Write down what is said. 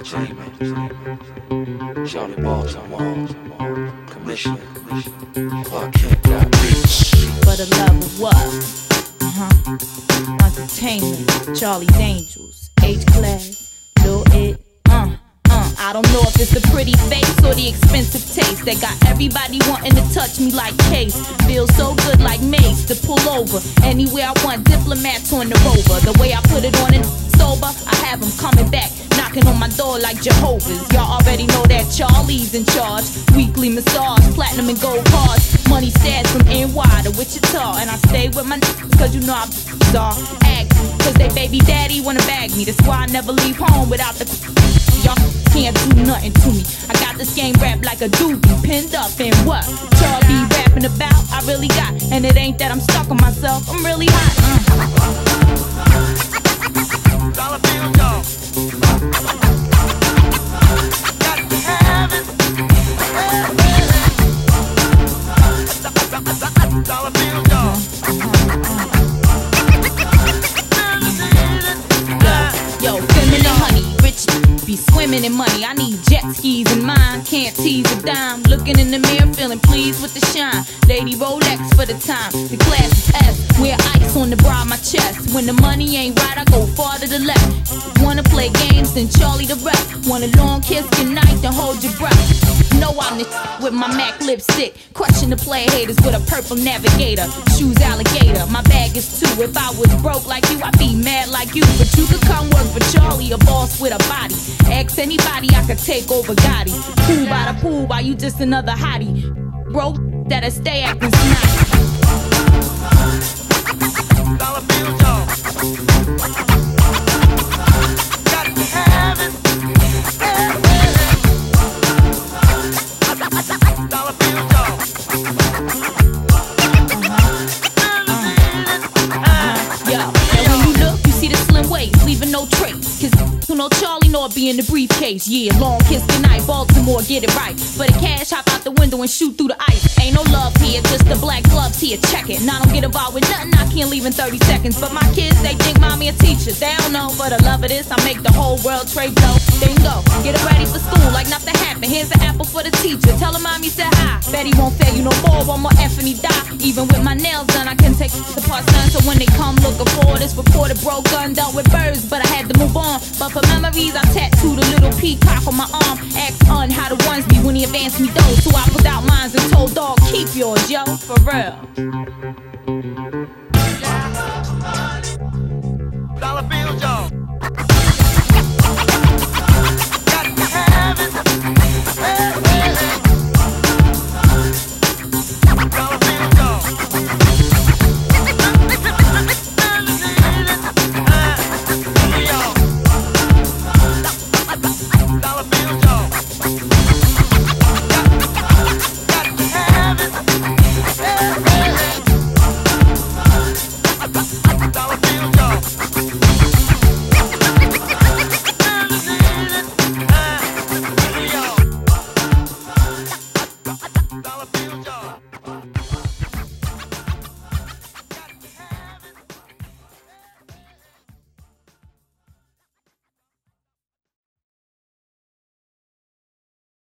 dreaming. Charlie Baltimore, Commissioner, Clark Kent got beats. For the love of what? Entertainment, Charlie's Angels, H-Class, Lil It, I don't know if it's the pretty face or the expensive taste that got everybody wanting to touch me like Case. Feels so good like Mace to pull over anywhere I want. Diplomats on the rover. The way I put it on and sober, I have them coming back, knocking on my door like Jehovah's. Y'all already know that Charlie's in charge. Weekly massage, platinum and gold cards. Money stats from NY to Wichita, and I stay with my cause you know I'm bizarre. Act, cause they baby daddy wanna bag me. That's why I never leave home without the y'all can't do nothing to me. I got this game wrapped like a doobie, pinned up in what Charlie rapping about. I really got, and it ain't that I'm stuck on myself. I'm really hot. Dollar bill, dog. Got to have it. Dollar bill, dog. Yo, feminine honey, rich be swimming in money. I need jet skis in mine, can't tease a dime. Looking in the mirror, feeling pleased with the shine. Lady Rolex for the time, the class is S. Wear ice on the bra of my chest. When the money ain't right, I go far to the left. Wanna play games, then Charlie the rep. Want a long kiss goodnight, then hold your breath. Know I'm the with my MAC lipstick, crushing the play haters with a purple navigator. Shoes alligator, my bag is two. If I was broke like you, I'd be mad like you. But you could come work for Charlie, a boss with a body. Ask anybody, I could take over Gotti. Pool by the pool, while you just another hottie. Broke, that'll stay acting snotty. Dollar bill, dog. Got to have it. Dollar bill, dog. Yo, and when you look, you see the slim waist, leaving no trace. Cause you know Charlie know it be in the briefcase. Yeah, long kiss goodnight, Baltimore, get it right. For the cash, hop out the window and shoot through the ice. Ain't no love here, just the black gloves here, check it. And I don't get involved with nothing, I can't leave in 30 seconds. But my kids, they think mommy a teacher. They don't know, for the love of this, I make the whole world trade blow. Then go, get it ready for school, like nothing happened. Here's an apple for the teacher, tell her mommy said hi. Betty won't fail you no more, one more F and he die. Even with my nails done, I can take the parts done. So when they come looking for this reported broke gun, done with birds, but I had to move on. But for memories, I tattooed a little peacock on my arm. Asked how the ones be when he advanced me those. So I put out mines and told dog, keep yours, yo, for real. Dollar bill, yo. Got to have it. Dollar bill, yo. Dollar bill, yo. Got to have it. Dollar bill, yo. Dollar bill,